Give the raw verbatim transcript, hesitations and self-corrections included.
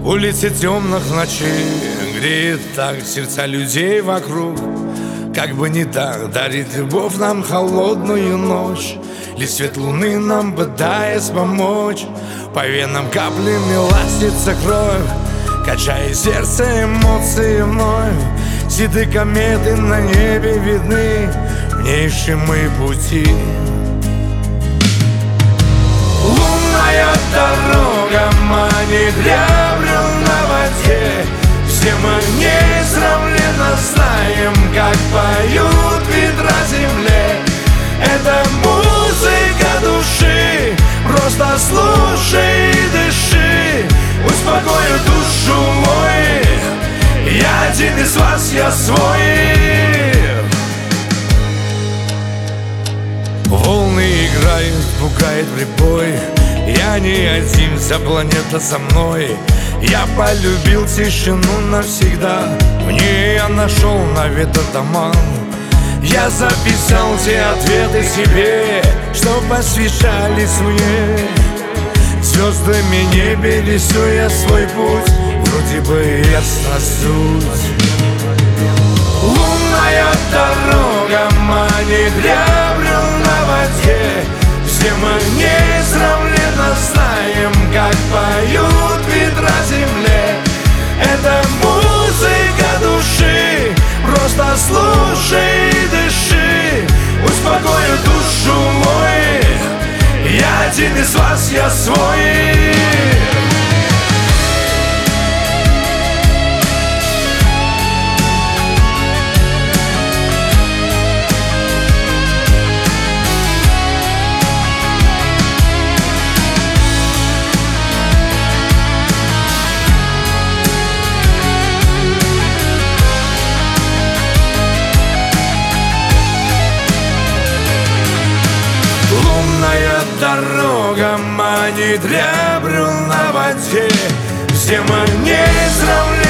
Улицы темных ночей греет так сердца людей вокруг. Как бы не так дарит любовь нам холодную ночь, лишь свет луны нам пытаясь помочь. По венам каплями ластится кровь, качая сердце, эмоции вновь. Седые кометы на небе видны, внейшие пути. Лунная дорога манит, я брел на воде. Все мы несравненно знаем, как поют ветра земле. Это музыка души, просто слушай и дыши. Успокою душу мой, я один из вас, я свой. Волны играют, пугает прибой. Я не один, вся планета со мной. Я полюбил тишину навсегда, в ней я нашел навет атаман. Я записал те ответы себе, что посвящались мне. Звездами небе рисуя свой путь, вроде бы ясна суть. Лунная дорога манит, я брел на воде. Все мы несравненно знаем, как поют ветра земле. Это музыка души, просто слушай и дыши. Успокою душу мой, я один из вас, я свой. Лунная дорога манит, я брел на воде. Все мы несравненно